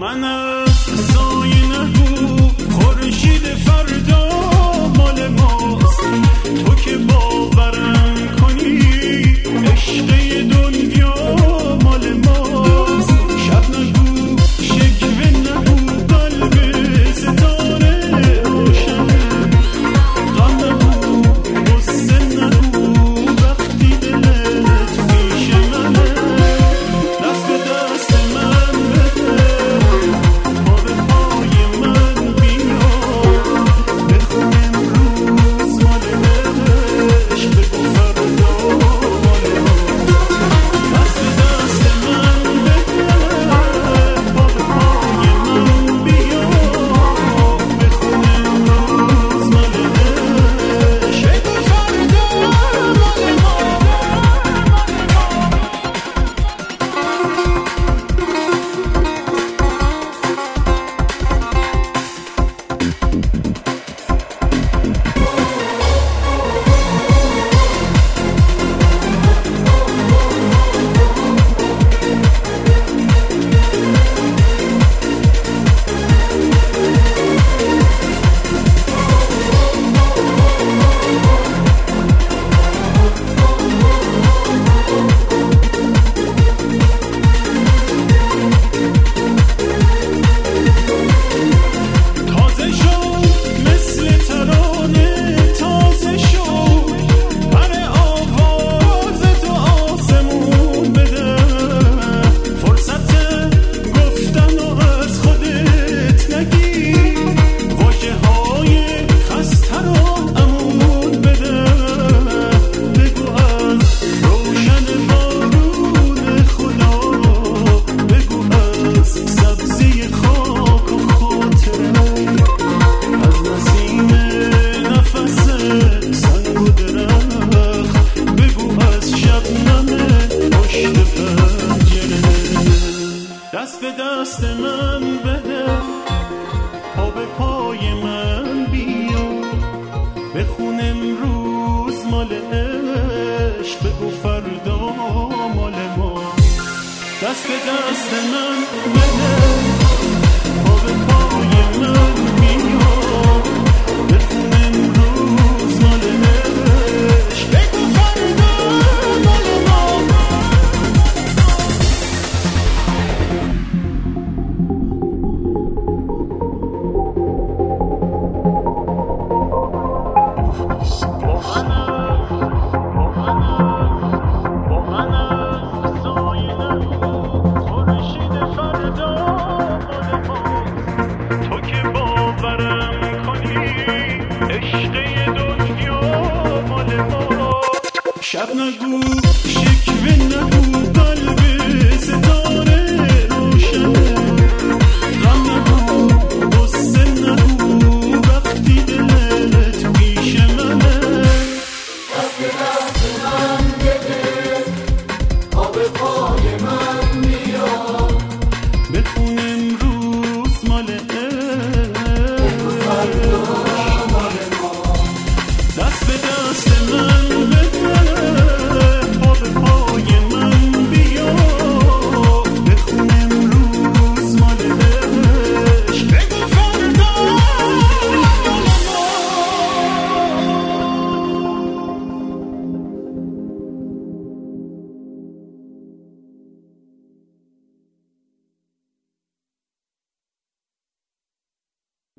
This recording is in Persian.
من از سایه نگو خورشید فردا مال ماست. تو که باورم کنی عشق دنیا مال ماست. شب نگو شکوه نگو قلب ستاره روشن. غم نگو غصه نگو وقتی دلت پیش منه. دست به دست من بده پا به پای من بیا. بخون امروز مال عشق بگو فردا مال دست به دست من بده پا به پای من بیا. بخون امروز مال عشق بگو فردا مال تازه شد مثل ترانه تازه شد. پر آواز تو آسمون بده. فرصت گفتن و از خودت نگی. واژه های خسته رو امون بده. بگو از روشن بارون خدا. بگو از سبزی خاک و خاطره. از نسیم نفس سنگ و درخت. بگو از شبنم پشت پنجره. دست به دست من بده پا به پای من بیا. بخون امروز مال عشق بگو فردا مال ما. دست به دست من بده پا به پای من بیا. بخون امروز مال عشق بگو فردا مال ما. با من از سایه نگو خورشید فردا مال ماست. تو که باورم کنی عشق دنیا مال ماست. شب نگو شکوه نگو